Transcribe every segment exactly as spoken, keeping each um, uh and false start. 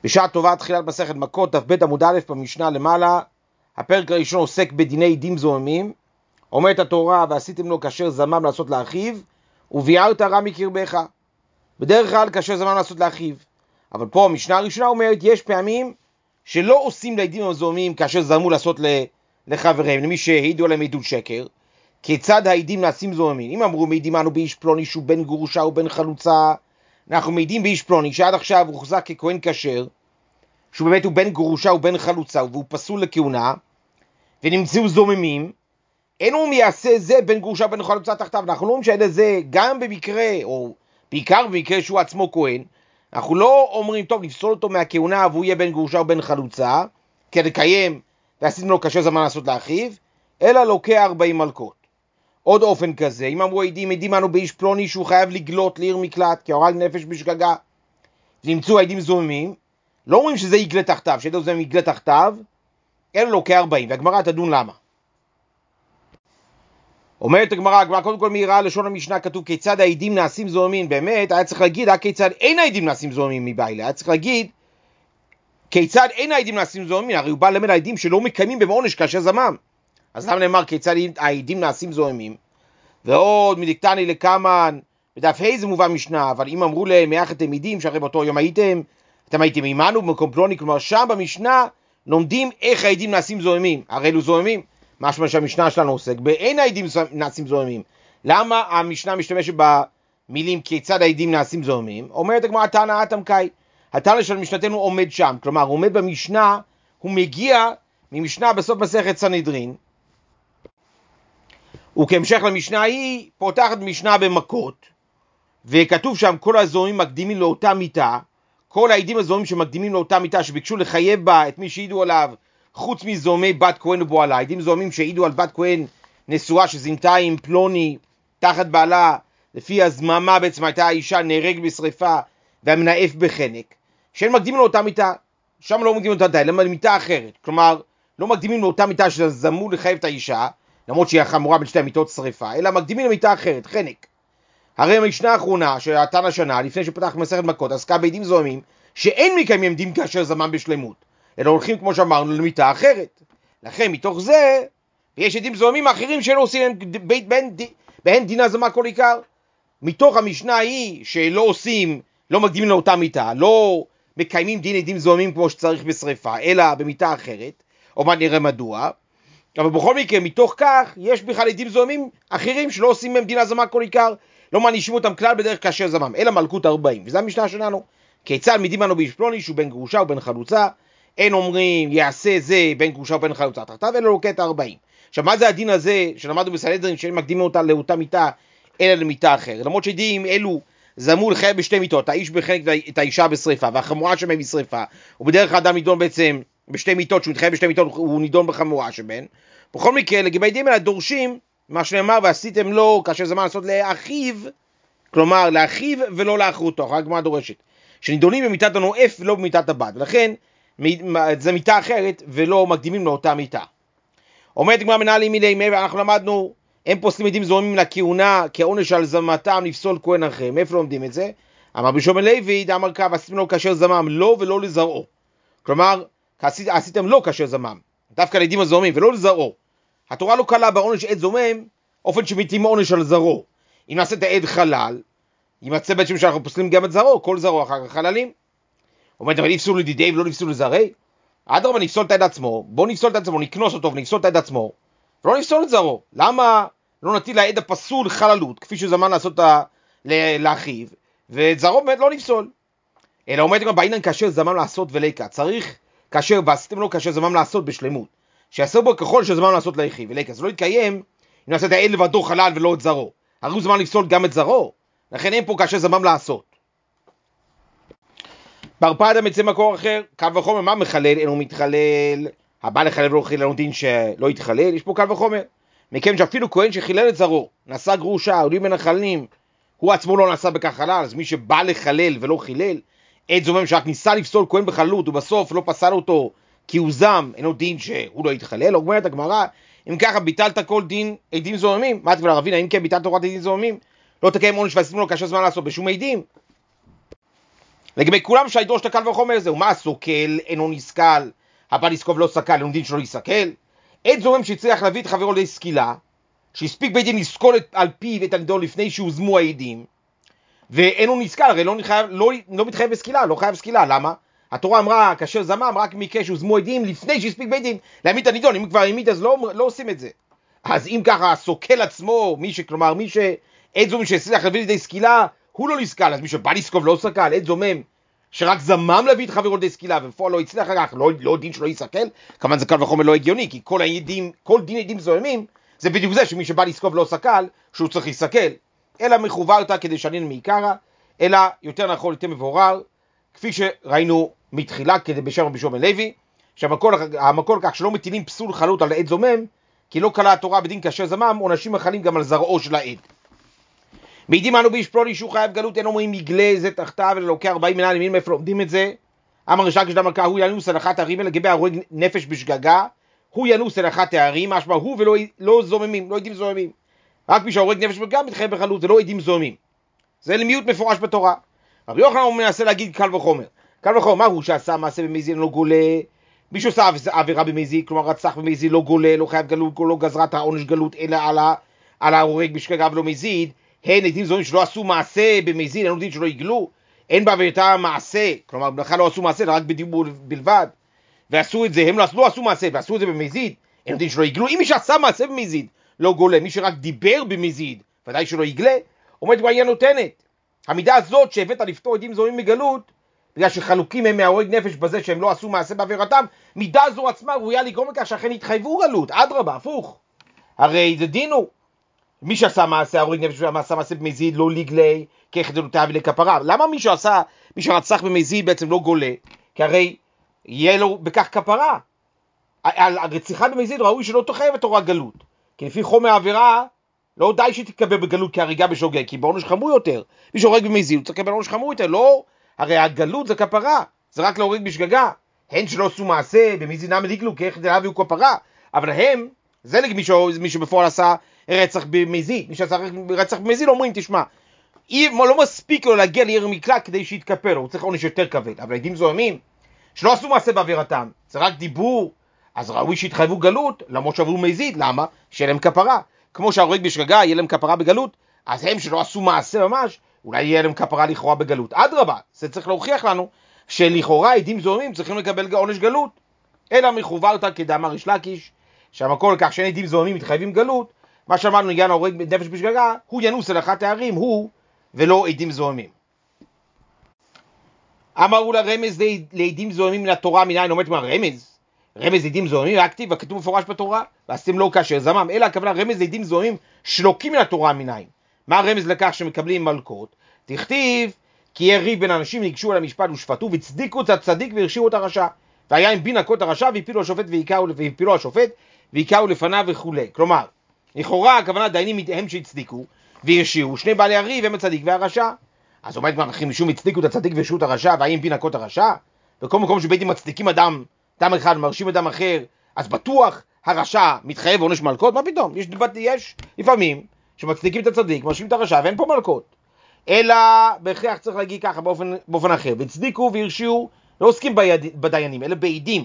בשעה טובה תחילת מסכת מכות, דף ב' עמוד א' במשנה למעלה. הפרק הראשון עוסק בדיני עדים זוממים. אומרת התורה, ועשיתם לו כאשר זמם לעשות לאחיו, וביערת רע מקרבך. בדרך כלל כאשר זמם לעשות לאחיו. אבל פה המשנה הראשונה אומרת, יש פעמים שלא עושים לעדים הזוממים כאשר זמו לעשות לחבריהם, למי שהעידו עליהם עדות שקר. כיצד העדים נעשים זוממים? אם אמרו מעידים אנו באיש פלוני שהוא בן גרושה או בן חלוצה, אנחנו מעידים באיש פלוני שעד עכשיו הוא הוחזק ככהן כשר, שהוא באמת הוא בן גרושה או בן חלוצה והוא פסול לכהונה, ונמצאו זוממים. אין הוא מייעשה זה בן גרושה או בן חלוצה תחתיו. אנחנו לא אומרים שהעד זה גם במקרה, או בעיקר במקרה שהוא עצמו כהן, אנחנו לא אומרים טוב נפסול אותו מהכהונה והוא יהיה בן גרושה או בן חלוצה כדי לקיים ועשיתם לו כאשר זמן לעשות לאחיו, אלא לוקח ארבעים מלכות. עוד אופן כזה, אם אמרו עדים, עדים אנו באיש פלוני שהוא חייב לגלות לעיר מקלט, כי הרג נפש בשגגה, ונמצאו עדים זוממים, לא אומרים שזה יגלה תחתיו, שעד זה יגלה תחתיו, אלא לוקח ארבעים, והגמרא תדון למה. אומרת הגמרא, הגמרא קודם כל מהירה לשון המשנה כתוב כיצד העדים נעשים זוממים, באמת היה צריך להגיד, כיצד אין העדים נעשים זוממים מבעילה, היה צריך להגיד, כיצד אין העדים נעשים זוממים, הרי הוא בא למד העדים שלא מקיימים במעונש כאשר זמם. אז למה נאמר כיצד העדים נעשים זוממים? ועוד מדקתני לקמן, בדף ה' זה מובא משנה, אבל אם אמרו להם, איך אתם עדים, שהרי באותו יום הייתם, אתם הייתם עמנו במקום פלוני, כלומר שם במשנה לומדים איך העדים נעשים זוממים, הרי אלו זוממים, משמע שהמשנה שלנו עוסק, באין העדים נעשים זוממים. למה המשנה משתמשת במילים כיצד העדים נעשים זוממים? אומרת הגמרא, תנא אתם קאי, התנא של משנתנו עומד שם, כלומר הוא עומד במשנה, הוא מגיע ממשנה בסוף מסכת סנהדרין, וכהמשך למשנה היא פותחת משנה במכות, וכתוב שם כל הזוממים מקדימים לאותה מיתה, כל העדים הזוממים שמקדימים לאותה מיתה שביקשו לחייב בה את מי שהעידו עליו חוץ מזומי בת כהן ובועלה, עדים זוממים שהעידו על בת כהן נשואה שזינתה עם פלוני תחת בעלה, לפי הזממה בעצם הייתה האישה נהרג בשריפה והמנאף בחנק, שהם מקדימים לאותה מיתה, שם לא מקדימים לאותה מיתה, אלא מיתה אחרת, כלומר לא מקדימים לאותה מיתה שזמו לחייב את האישה, למרות שהיא החמורה בין שתי המיתות שריפה, אלא מקדימים למיתה אחרת, חנק. הרי המשנה האחרונה, שהתנא שנה, לפני שפתח מסכת מכות, עסקה בעדים זוממים, שאין מקיימים דין כאשר זמם בשלמות, אלא הולכים, כמו שאמרנו, למיתה אחרת. לכן, מתוך זה, יש עדים זוממים אחרים שלא עושים בית בהן, בהן דינה זמה כל עיקר. מתוך המשנה היא שלא עושים, לא מקדימים לאותה מיתה, לא מקיימים דין עדים זוממים כמו שצריך בשריפה, אלא במיתה אחרת, או מה נראה מדוע. אבל בכל מקרה, מתוך כך, יש בכלל עדים זוממים אחרים שלא עושים מהם דינה זמה כל עיקר, לא מענישים אותם כלל בדרך כאשר זמם, אלא מלכות ארבעים. וזו המשנה שלנו. כיצד מעידים אנו באיש פלוני שהוא בן גרושה או בן חלוצה, אין אומרים יעשה זה בן גרושה או בן חלוצה תחתיו, אלא לוקח את ארבעים. עכשיו, מה זה הדין הזה שלמדנו בסנהדרין שאין מקדימים אותה לאותה מיתה, אלא למיתה אחרת? למרות שעדים אלו זמו לחייב בשתי מיתות, האיש בחנק את האישה בשריפה, והחמורה שמהם בשריפה, ובדרך האדם נידון בעצם בשתי מיתות, שהוא מתחייב בשתי מיתות, הוא נידון בחמורה שבין. בכל מקרה, לגבי עדים אלה דורשים, מה שנאמר, ועשיתם לו כאשר זמן לעשות לאחיו, כלומר לאחיו ולא לאחרותו, רק מה דורשת, שנידונים במיתת הנואף ולא במיתת הבת, ולכן זה מיתה אחרת ולא מקדימים לאותה מיתה. אומרת גמרא מנהלים מילי, ואנחנו למדנו, הם פוסלים עדים זוממים לכהונה, כעונש על זמתם לפסול כהן אחריהם. איפה לומדים את זה? אמר רבי שמעון לוי, דאמר קרא, ועשיתם לו כאשר זמם, לא ולא לזרעו. כלומר, עשיתם לו כאשר זמם, דווקא לעדים הזוממים ולא לזרעו. התורה לא קלה בעונש עד זומם, אופן שמתאים עונש על זרעו. אם נעשה את העד חלל, ימצא בעצם שאנחנו פוסלים גם את זרעו, כל זרעו אחר כך חללים. אומרת, אבל נפסול לדידי ולא נפסול לזרעי? אדרבה, נפסול את העד עצמו, בוא נפסול את עצמו, נקנוס אותו ונפסול את העד עצמו, ולא נפסול את זרעו. למה לא נטיל לעד הפסול חללות, כפי שזמן לעשות לאחיו, ואת זרעו באמת לא נפסול? אלא אומרת גם בעינן כאשר זמן לעשות וליקה, צריך כאשר, ועשיתם לו כאשר זמן לעשות בשלמות, שיעשה בו ככל שזמן לעשות לאחיו וליקה, זה לא יתקיים אם נעשה את העד לבדו חלל ולא את זרעו, הרי הוא זמן לפסול גם את זרעו, לכן אין פה כאשר זמן לעשות. ברפדה מצא מקור אחר, קל וחומר, מה מחלל? אין הוא מתחלל, הבא לחלל ולא חילל, אין דין שלא יתחלל, יש פה קל וחומר, מכיוון שאפילו כהן שחילל את זרעו, נעשה גרושה, עולים בין החללים, הוא עצמו לא נעשה בכך חלל, אז מי שבא לחלל ולא חילל, עד זומם שרק ניסה לפסול כהן בחללות, ובסוף לא פסל אותו כי הוא זם, אין עוד דין שהוא לא יתחלל. אומרת הגמרא, אם ככה ביטלת כל דין עדים זוממים, מה תקבל הרבינה, אם כן ביטלת תורת עדים זוממים, לא תקיים עונש ועשיתם לו כאשר זמן לעשות בשום עדים. לגבי כולם שידרוש את הקל וחומר זהו, מה הסוקל אינו נסכל, הבא לסקוב לא סקל, אין דין שלא יסקל. עד זומם שהצליח להביא את חברו לסקילה, שהספיק בית דין לסקול על פיו את הנידון לפני שהוזמו העדים, ואינו נסכל, הרי לא, נחייב, לא, לא מתחייב בסקילה, לא חייב סקילה, למה? התורה אמרה, כאשר זמם, רק מקרה שהוזמו עדים לפני שהספיק בית דין להעמיד את הנידון, אם כבר העמיד אז לא, לא עושים את זה. אז אם ככה, הסוקל עצמו, מי ש, כלומר, מי שעד זומם שהצליח להביא לידי סקילה, הוא לא נסכל, אז מי שבא לסקוב לא סקל, עד זומם שרק זמם להביא את חברו לידי סקילה, ובפועל לא הצליח כך, לא, לא דין שלא יסקל, כמובן זה קל וחומר לא הגיוני, כי כל העדים, כל דין עדים זוממים, זה בדיוק זה שמי שבא לסקוב לא סקל, שהוא צריך לסקל, אלא מחובר אותה כדי שנין מעיקרה, אלא יותר נכון יותר מבורר, כפי שראינו מתחילה כדי בשם רבי שמעון לוי, שהמקור לכך שלא מטילים פסול חלות על עד זומם, כי לא קלה התורה בדין כאשר זמם, עונשים מחלים גם על זרעו של העד. מעידים אנו באיש פלוני שהוא חייב גלות, אין אומרים יגלה זה תחתיו, אלא לוקח ארבעים מנהלים, מין מאיפה לומדים את זה? אמר רש"י כשדם מלכה, הוא ינוס על אחת הערים, לגבי ההורג נפש בשגגה, הוא ינוס על אחת הערים, משמע הוא ולא לא זוממים, לא עדים זוממים. רק מי שההורג נפש בשגגה מתחייב בחלות, זה לא עדים זוממים. זה למיעוט מפורש בתורה. רבי יוחנן הוא מנסה להגיד קל וחומר. קל וחומר, מה הוא שעשה מעשה במזיד לא גולה? מי שעושה עבירה במזיד, כלומר רצח במזיד לא גולה, לא חייב גלות, לא גזרת העונש גלות, אלא על, על ההורג בשגגה ולא מזיד. הן עדים זוממים שלא עשו מעשה במזיד, אין עדים שלא יגלו, אין בעבייתם מעשה, כלומר בכלל לא עשו מעשה, רק בדיבור בלבד, ועשו את זה, הם לא, לא עשו מעשה, ועשו את זה במזיד, אין עדים שלא יגלו. אם מי שעשה מעשה במזיד לא גולה, מי שרק דיבר במזיד, ודאי שלא יגלה, עומד בעיה נותנת. המידה הזאת שהבאת לפתור עדים זוממים מגלות, בגלל שחלוקים הם מההורג נפש בזה שהם לא עשו מעשה בעבירתם, מידה זו עצמה ראויה לגרום לכך שאכן יתחייבו גלות, אדרבה, הפוך. הרי זה דינו. מי שעשה מעשה, ההורג נפש שעשה מעשה במזיד לא לגלי, כחדלותיו לכפרה. למה מי שעשה, מי שרצח במזיד בעצם לא גולה? כי הרי יהיה לו בכך כפרה. על הרציחה במזיד ראוי שלא תחייב את תורה גלות. כי לפי חומר העבירה, לא די שתתקבל בגלות כהריגה בשוגג, כי בעונש חמור יותר. מי שהורג במזיד, הוא צריך לקבל בעונש חמור יותר. לא, הרי הגלות זה כפרה, זה רק להורג בשגגה. הן שלא עשו מעשה, במזיד נם לגלו, כחדלותיו כפרה. אבל הם, זה מי, מי שבפועל עשה רצח במזיד. מי שעשה רצח במזיד אומרים, תשמע, לא מספיק לו להגיע לעיר מקלט כדי שיתכפר לו, הוא צריך עונש יותר כבד. אבל עדים זוהמים שלא עשו מעשה בעבירתם, זה רק דיבור, אז ראוי שיתחייבו גלות, למרות שעברו מזיד. למה? שיהיה להם כפרה. כמו שההורג בשגגה יהיה להם כפרה בגלות, אז הם שלא עשו מעשה ממש, אולי יהיה להם כפרה לכאורה בגלות. אדרבה, זה צריך להוכיח לנו שלכאורה עדים זוהמים צריכים לקבל עונש גלות. אלא מחוברתא כדאמר ריש לקיש, שהמקור לכך שאין עדים זוהמים מתחייבים גלות, מה שאמרנו עניין ההורג נפש בשגגה, הוא ינוס על אחת הערים, הוא ולא עדים זוהמים. אמרו לה רמז לעדים זוהמים מן התורה, מניין אומרת מה רמז? רמז לעדים זוהמים, רק כתיב, הכתוב מפורש בתורה, ועשיתם לא כאשר זמם, אלא הכוונה רמז לעדים זוהמים שלוקים מן התורה מניין. מה הרמז לכך שמקבלים מלכות? תכתיב, כי יהיה ריב בין אנשים, ניגשו על המשפט ושפטו, והצדיקו את הצדיק והרשיעו את הרשע. והיה עם בין הכות הרשע, והפילו השופט והפילו השופט, ויקעו לפניו וכו'. כלומר, לכאורה הכוונה דיינים הם שהצדיקו והרשיעו, שני בעלי הריב הם הצדיק והרשע. אז אומרת כבר, משום הצדיקו את הצדיק והרשיעו את הרשע, והאם בין הכות הרשע? בכל מקום שבית דין מצדיקים אדם, אדם אחד מרשים אדם אחר, אז בטוח הרשע מתחייב עונש מלכות? מה פתאום? יש, יש לפעמים שמצדיקים את הצדיק, מרשים את הרשע ואין פה מלכות. אלא בהכרח צריך להגיד ככה באופן, באופן אחר, והצדיקו והרשיעו, לא עוסקים ביד, בדיינים, אלא בעדים.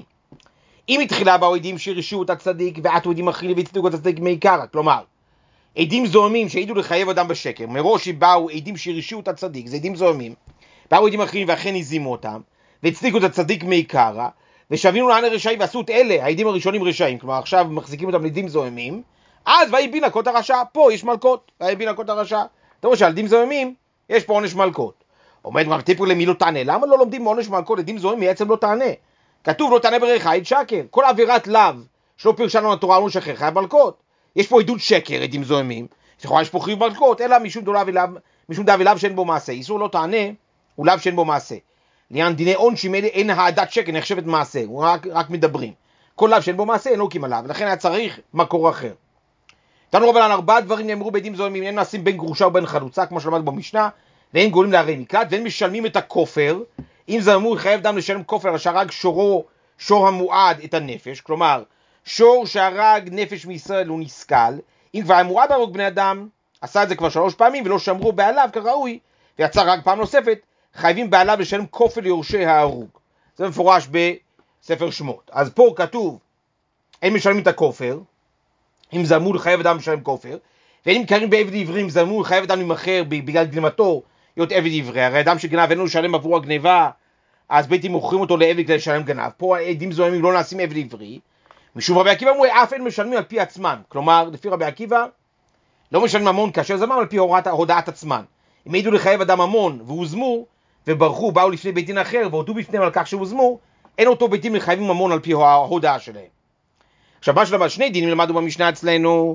אם התחילה באו עדים שהרשיעו את הצדיק ועטו עדים אחרים והצדיקו את הצדיק מעיקרא, כלומר עדים זוהמים שהעידו לחייב אדם בשקר, מראש באו עדים שהרשיעו את הצדיק, זה עדים זוהמים, באו עדים אחרים ואכן הזימו אותם והצדיקו את הצדיק מעיקרא, ושווינו לעני רשעים ועשו את אלה, העדים הראשונים רשעים, כלומר עכשיו מחזיקים אותם לעדים זוהמים, אז ויהי בין הכות הרשע, פה יש מלכות, ויהי בין הכות הרשע. אתה רואה שעל עדים זוהמים יש פה עונש מלכות. עומד כבר טיפו למי לא תענה, למה לא לומדים עונש מלכות עדים זוהמים? בעצם לא תענה. כתוב לא תענה ברך עד שקר, כל עבירת לאו שלא פירשה לנו התורה עונש אחר חייב מלכות. יש פה עדות שקר, עדים זוהמים, יש פה חיוב מלכות, אלא משום דאו ולאו, משום דאו ולאו שאין בו מעשה. איסור לא תענה הוא לאו שאין בו מעשה. לעניין דיני עונשים אלה אין העדת שקר נחשבת מעשה, הוא רק, רק מדברים. כל לאו שאין בו מעשה אין לוקים עליו, לכן היה צריך מקור אחר. תנו רבנן, ארבעה דברים נאמרו בעדים זוהמים, אין נעשים בין גרושה ובין חלוצה, כמו שלמד במשנה, ואין גולים לערי מקלט, ואין משלמים את הכופר. אם זממו חייב דם לשלם כופר שהרג שורו, שור המועד את הנפש, כלומר שור שהרג נפש מישראל הוא נסכל. אם כבר המועד הרוג בני אדם, עשה את זה כבר שלוש פעמים ולא שמרו בעליו כראוי, ויצא רק פעם נוספת, חייבים בעליו לשלם כופר ליורשי ההרוג. זה מפורש בספר שמות. אז פה כתוב, הם משלמים את הכופר, אם זמור חייב אדם לשלם כופר, ואם נמכרים בעבד עברי, אם זמור חייב אדם למכר בגלל גנבתו להיות עבד עברי. הרי אדם שגנב אין לו לשלם עבור הגנבה, אז בית דין מוכרים אותו לעבד כדי לשלם גנב. פה העדים זוהמים לא נעשים עבד עברי. משום רבי עקיבא אמרו, אף אין משלמים על פי עצמם. כלומר, לפי רבי עקיבא, לא משלמים ממון כאשר זמם על פי הוראת, הודעת עצמן. אם העידו לחייב אדם ממון והוזמו, וברחו, באו לפני בית דין אחר, והודו בפניהם על כך שהוזמו, אין אותו בית דין לחייבים ממון על פי ההודעה שלהם. עכשיו, מה שלמה, שני דינים למדנו במשנה אצלנו,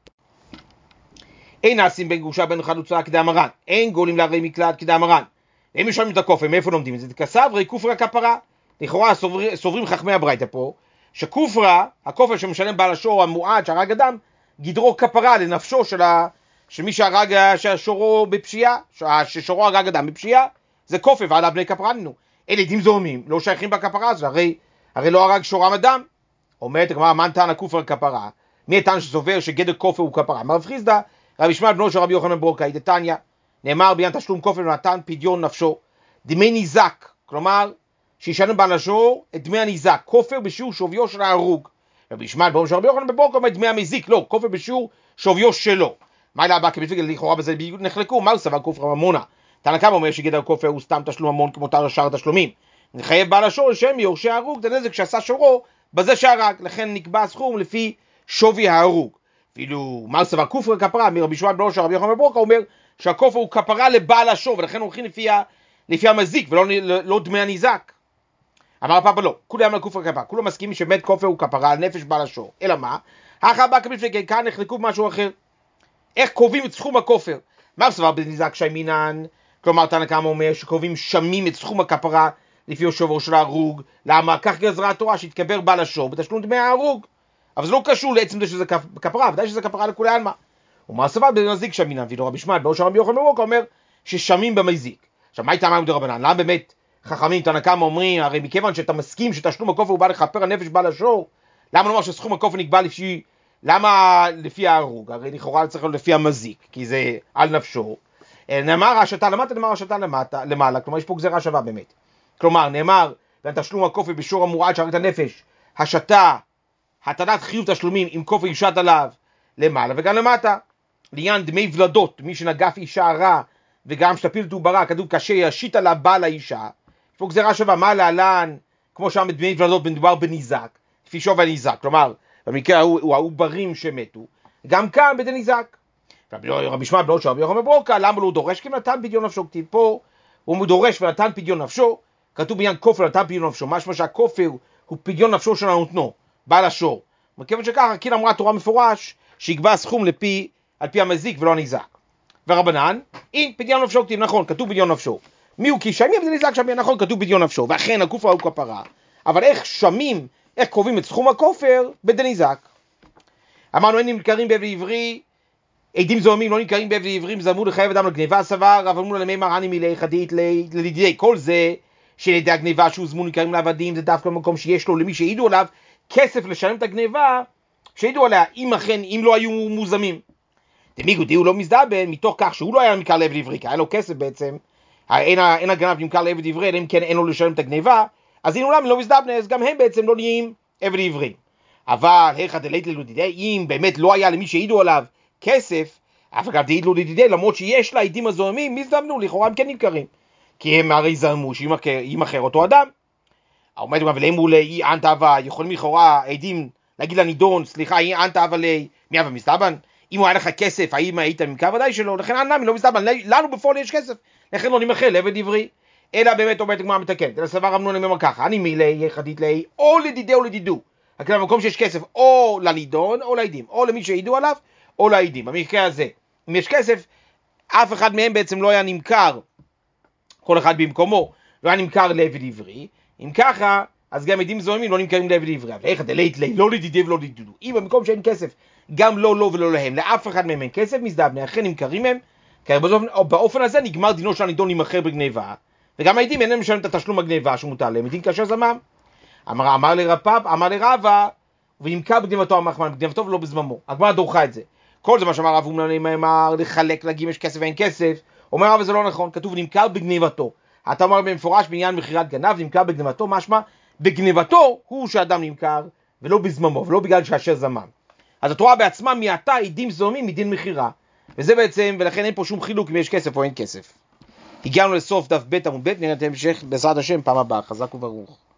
אין נעשים בין גרושה בין חלוצה כדאמרן, אין גולים לערי מקלט כדאמרן. הם משלמים את הכופר, מאיפה לומדים את זה? כסברי כופרה כפרה. לכאורה סוברים, סוברים חכמי הברייתא פה, שכופרה, הכופר שמשלם בעל השור המועד שהרג אדם, גדרו כפרה לנפשו של, ה... של מי שהרג שורו בפשיעה, ששורו הרג אדם בפשיעה, זה כופר ועלה בני כפרה נינו. אלה עדים זורמים, לא שייכים בכפרה הזו, הרי, הרי לא הרג שורם אדם. אומרת, כלומר, מה נתן הכופר כפרה? מי נתן שסובר שגדר כופר הוא כפרה? מרב חיסדא, רבי ישמעאל בנו של רבי יוחנן בן ברוקאי, דתניא, נאמר בעניין תשלום כופר ונתן פדיון נפשו, דמי ניזק, כלומר, שישלם בעל השור את דמי הניזק, כופר בשיעור שוויו של ההרוג. רבי ישמעאל בנו של רבי יוחנן בן ברוקאי אומר דמי המזיק, לא, כופר בשיעור שוויו שלו. מה אלא הבא כמפלגת לכאורה בזה נחלקו, מה הוא סבר כופר ממונה? תנא קמא אומר שגדר כופר הוא סתם תשלום ממון כמו שאר התשלומים. נחייב בעל השור לשלם מיורשי ההרוג את הנזק שעשה שורו בזה שהרג, לכן נקבע הסכום לפי שווי ההרוג. אפילו מה סבר כופר כפרה, מרבי ישמעאל בנו של רבי יוחנן בן ברוקאי אומר שהכופר הוא כפרה לבעל השור, ולכן הולכים לפי, לפי המזיק ולא לא דמי הניזק. אמר הפאפה לא, כולם על כופר כפרה, כולם מסכימים שבאמת כופר הוא כפרה על נפש בעל השור. אלא מה? האחר בא כמפלגת כאן נחלקו במשהו אחר. איך קובעים את סכום הכופר? מה סבר בניזק שמינן? כלומר תנא קמא אומר שקובעים שמים את סכום הכפרה לפי יושבו של ההרוג. למה? כך גזרה התורה שהתקבר בעל השור בתשלום דמי ההרוג. אבל זה לא קשור לעצם זה שזה כפרה, ודאי שזה כפרה לכולי עלמא. ומה סבר בנזיק שמינן? ואילו רבי ישמעאל בנו של רבי יוחנן בן ברוקאי אומר ששמים במזיק. עכשיו מה איתם דרבנן? למה באמת חכמים תנא קמא אומרים, הרי מכיוון שאתה מסכים שתשלום הכופר הוא בא לכפר הנפש בעל השור, למה לומר שסכום הכופר נקבע לפי, למה לפי ההרוג? הרי לכאורה צריך להיות לפי המזיק, כי זה על נפשו. נאמר השתה למטה, נאמר השתה למטה, למעלה, כלומר יש פה גזירה שווה באמת. כלומר נאמר, תשלום הכופר בשיעור המועד שהרג את הנפש, השתה, הטלת חיוב תשלומים עם כופר יושת עליו למעלה וגם למטה. לעניין דמי ולדות, מי שנגף אישה רע וגם שתפיל את עוברה, כתוב קשה ישית עליו בעל האישה. יש פה גזירה שווה, מה להלן, כמו שם בדמי ולדות מדובר בניזק, לפי שווי הניזק, כלומר במקרה הוא העוברים שמתו, גם כאן בדי ניזק. רבי ישמעאל בנו של רבי יוחנן בן ברוקאי, למה הוא דורש? כי נתן פדיון נפשו. כתיב פה הוא דורש ונתן פדיון נפשו, כתוב בעניין כופר נתן פדיון נפשו, משמע שהכופר הוא פדיון נפשו של הנותנו, בעל השור. מכיוון שככה, כאילו אמרה תורה מפורש שיקבע סכום לפי, על פי המזיק ולא הניזק. ורבנן, אין פדיון נפשו, כתיב נכון, כתוב פדיון נפשו. מי הוא כי שמי? אבל ניזק שמי, נכון, כתוב פדיון נפשו. ואכן הכופר הוא כפרה. אבל איך שמים, איך קובעים את סכום הכופר בדי ניזק? אמרנו אין נמכרים בעבד עברי, עדים זוהמים לא נמכרים בעבד עברי, זמור לחייב אדם לגניבה סבר, אבל אמרו למימר אני מילי חדית לדידי. כל זה שלידי הגניבה שהוזמו נמכרים לעבדים, זה דווקא במקום שיש לו למי שהעידו עליו כסף לשלם את הגניבה שהעידו עליה, אם אכן, אם לא היו מוזמים. דמיגודי הוא לא מזדבן, מתוך כך שהוא לא היה נמכר לעבד עברי, כי היה לו כסף בעצם, אין, אין הגנב נמכר לעבד עברי, אלא אם כן אין לו לשלם את הגניבה, אז אם אולם לא מזדבן, אז גם הם בעצם לא נהיים עבד עברי. אבל היכא דלית ללודידי, אם באמת לא היה למי שהעידו עליו כסף, אף אגב דעיד לודידי, למרות שיש לה עדים הזוהמים, מזדמנו, לכאורה הם כן נמכרים. כי הם הרי זרמו שימכר אותו אדם. העומד אבל אם הוא לאי אנט אבה, יכולים לכאורה עדים להגיד לנידון, סליחה, אי אנט אבה לי, מי אבה מסתבן? אם הוא היה לך כסף, האם היית ממכר? ודאי שלא, לכן אנמי לא מסתבן, לנו בפועל יש כסף, לכן לא נמכר לעבד עברי. אלא באמת אומרת הגמרא מתקנת, אלא סבר רב נונה אומר ככה, אני מילי חדית לי, או לדידי או לדידו. הכלל במקום שיש כסף, או לנידון או לעדים, או למי שהעידו עליו, או לעדים. במקרה הזה, אם יש כסף, אף אחד מהם בעצם לא היה נמכר, כל אחד במקומו, לא היה נמכר לעבד עברי. אם ככה, אז גם עדים זוהמים לא נמכרים לעבד עברי. אבל איך דלית לי, לא לדידי ולא לדידו. אם במקום שאין כסף, גם לא לו ולא להם, לאף אחד מהם אין כסף, מזדבנה, אחרי נמכרים הם, כי באופן הזה נגמר דינו של הנידון להימכר בגניבה, וגם העדים אין להם לשלם את התשלום הגניבה שמוטל להם, עדים כאשר זמם. אמר, אמר לרפ"פ, אמר לרבא, ונמכר בגניבתו המחמן, בגניבתו ולא בזממו. הגמרא דורכה את זה. כל זה מה שאמר רב אומנם אמר לחלק, להגיד יש כסף ואין כסף. אומר רבא זה לא נכון, כתוב נמכר בגניבתו. אתה אומר במפורש בעניין מכירת גנב, נמכר בגנבתו, משמע, בגנבתו הוא שאדם נמכר, ולא בזממו, ולא בגלל שאשר זמם. אז התורה בעצמה מעתה עדים זוהמים מדין מכירה, וזה בעצם, ולכן אין פה שום חילוק אם יש כסף או אין כסף. הגענו לסוף דף ב' עמוד ב', נראה את המשך בעזרת השם פעם הבאה, חזק וברוך.